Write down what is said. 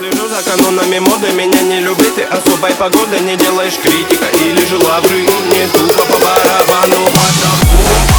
Слежу за канонами моды, меня не любит и особой погоды не делаешь критика. Или жила в жизни тупо по барабану.